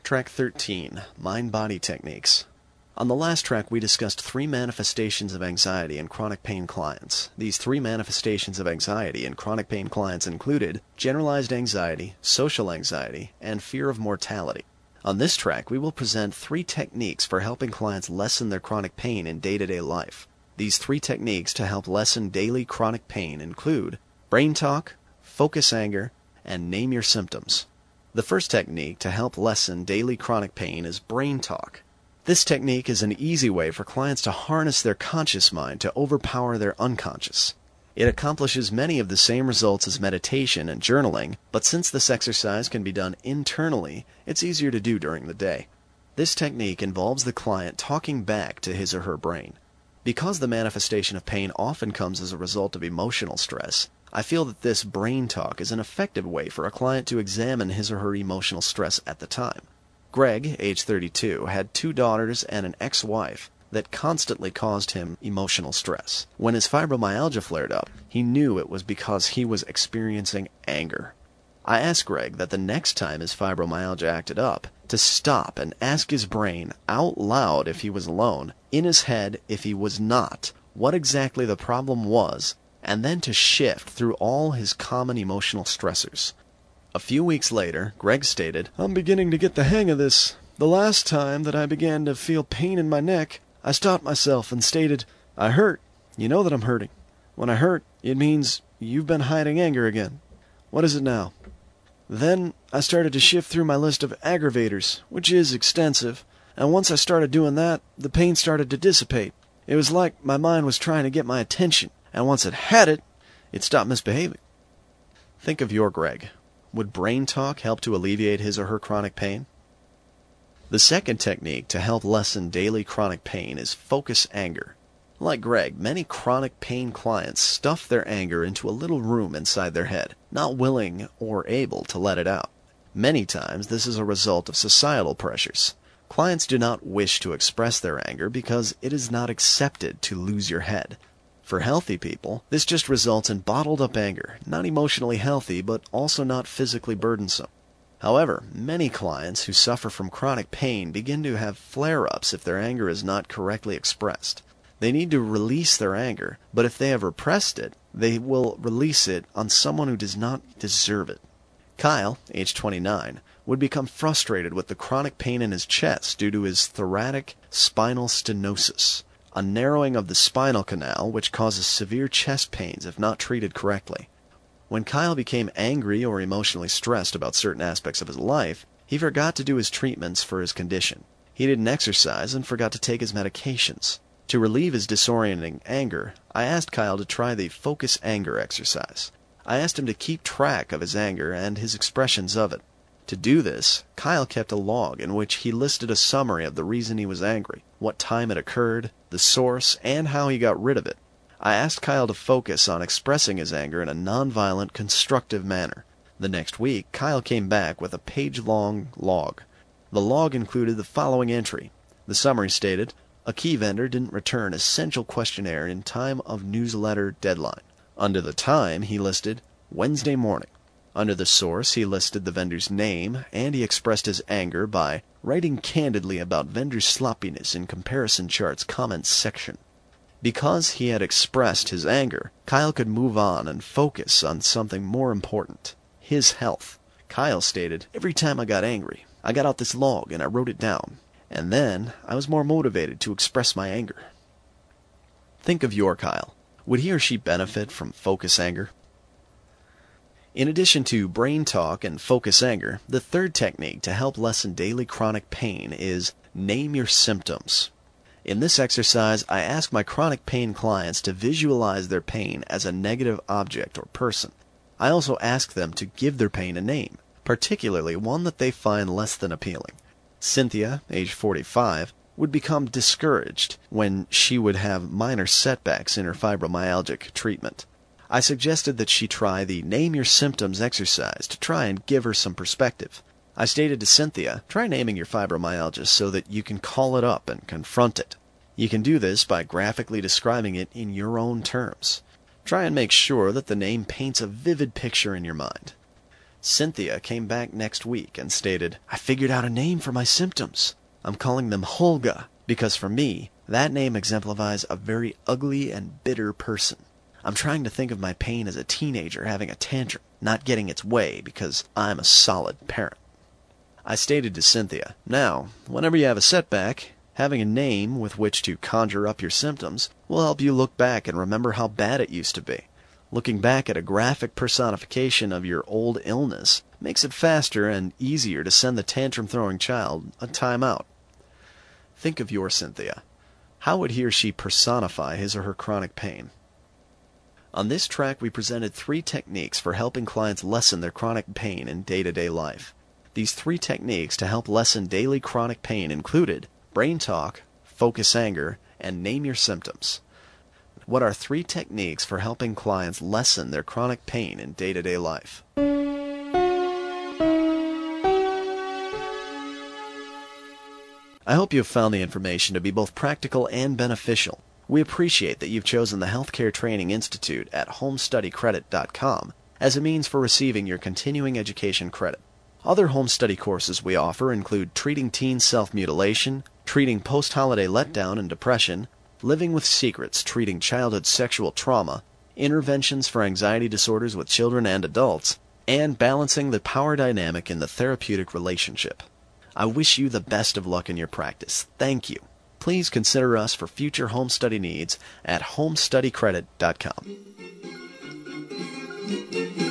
Track 13, Mind-Body Techniques. On the last track, we discussed 3 manifestations of anxiety in chronic pain clients. These 3 manifestations of anxiety in chronic pain clients included generalized anxiety, social anxiety, and fear of mortality. On this track, we will present 3 techniques for helping clients lessen their chronic pain in day-to-day life. These 3 techniques to help lessen daily chronic pain include brain talk, focus anger, and name your symptoms. The first technique to help lessen daily chronic pain is brain talk. This technique is an easy way for clients to harness their conscious mind to overpower their unconscious. It accomplishes many of the same results as meditation and journaling, but since this exercise can be done internally, it's easier to do during the day. This technique involves the client talking back to his or her brain. Because the manifestation of pain often comes as a result of emotional stress, I feel that this brain talk is an effective way for a client to examine his or her emotional stress at the time. Greg, age 32, had 2 daughters and an ex-wife that constantly caused him emotional stress. When his fibromyalgia flared up, he knew it was because he was experiencing anger. I asked Greg that the next time his fibromyalgia acted up, to stop and ask his brain out loud if he was alone, in his head if he was not, what exactly the problem was, and then to shift through all his common emotional stressors. A few weeks later, Greg stated, "I'm beginning to get the hang of this. The last time that I began to feel pain in my neck, I stopped myself and stated, 'I hurt. You know that I'm hurting. When I hurt, it means you've been hiding anger again. What is it now?' Then I started to shift through my list of aggravators, which is extensive, and once I started doing that, the pain started to dissipate. It was like my mind was trying to get my attention, and once it had it, it stopped misbehaving." Think of your Greg. Would brain talk help to alleviate his or her chronic pain? The second technique to help lessen daily chronic pain is focus anger. Like Greg, many chronic pain clients stuff their anger into a little room inside their head, not willing or able to let it out. Many times this is a result of societal pressures. Clients do not wish to express their anger because it is not accepted to lose your head. For healthy people, this just results in bottled up anger, not emotionally healthy, but also not physically burdensome. However, many clients who suffer from chronic pain begin to have flare-ups if their anger is not correctly expressed. They need to release their anger, but if they have repressed it, they will release it on someone who does not deserve it. Kyle, age 29, would become frustrated with the chronic pain in his chest due to his thoracic spinal stenosis, a narrowing of the spinal canal which causes severe chest pains if not treated correctly. When Kyle became angry or emotionally stressed about certain aspects of his life, he forgot to do his treatments for his condition. He didn't exercise and forgot to take his medications. To relieve his disorienting anger, I asked Kyle to try the focus anger exercise. I asked him to keep track of his anger and his expressions of it. To do this, Kyle kept a log in which he listed a summary of the reason he was angry, what time it occurred, the source, and how he got rid of it. I asked Kyle to focus on expressing his anger in a nonviolent, constructive manner. The next week, Kyle came back with a page-long log. The log included the following entry. The summary stated, "A key vendor didn't return essential questionnaire in time of newsletter deadline." Under the time, he listed Wednesday morning. Under the source, he listed the vendor's name, and he expressed his anger by writing candidly about vendor sloppiness in comparison charts comments section. Because he had expressed his anger, Kyle could move on and focus on something more important, his health. Kyle stated, "Every time I got angry, I got out this log and I wrote it down, and then I was more motivated to express my anger." Think of your Kyle. Would he or she benefit from focus anger? In addition to brain talk and focus anger, the third technique to help lessen daily chronic pain is name your symptoms. In this exercise, I ask my chronic pain clients to visualize their pain as a negative object or person. I also ask them to give their pain a name, particularly one that they find less than appealing. Cynthia, age 45, would become discouraged when she would have minor setbacks in her fibromyalgic treatment. I suggested that she try the Name Your Symptoms exercise to try and give her some perspective. I stated to Cynthia, try naming your fibromyalgia so that you can call it up and confront it. You can do this by graphically describing it in your own terms. Try and make sure that the name paints a vivid picture in your mind. Cynthia came back next week and stated, "I figured out a name for my symptoms. I'm calling them Holga, because for me, that name exemplifies a very ugly and bitter person. I'm trying to think of my pain as a teenager having a tantrum, not getting its way because I'm a solid parent." I stated to Cynthia, "Now, whenever you have a setback, having a name with which to conjure up your symptoms will help you look back and remember how bad it used to be. Looking back at a graphic personification of your old illness makes it faster and easier to send the tantrum-throwing child a timeout." Think of your Cynthia. How would he or she personify his or her chronic pain? On this track, we presented 3 techniques for helping clients lessen their chronic pain in day-to-day life. These 3 techniques to help lessen daily chronic pain included Brain Talk, Focus Anger, and Name Your Symptoms. What are 3 techniques for helping clients lessen their chronic pain in day-to-day life? I hope you have found the information to be both practical and beneficial. We appreciate that you've chosen the Healthcare Training Institute at homestudycredit.com as a means for receiving your continuing education credit. Other home study courses we offer include Treating Teen Self-Mutilation, Treating Post-Holiday Letdown and Depression, Living with Secrets, Treating Childhood Sexual Trauma, Interventions for Anxiety Disorders with Children and Adults, and Balancing the Power Dynamic in the Therapeutic Relationship. I wish you the best of luck in your practice. Thank you. Please consider us for future home study needs at homestudycredit.com.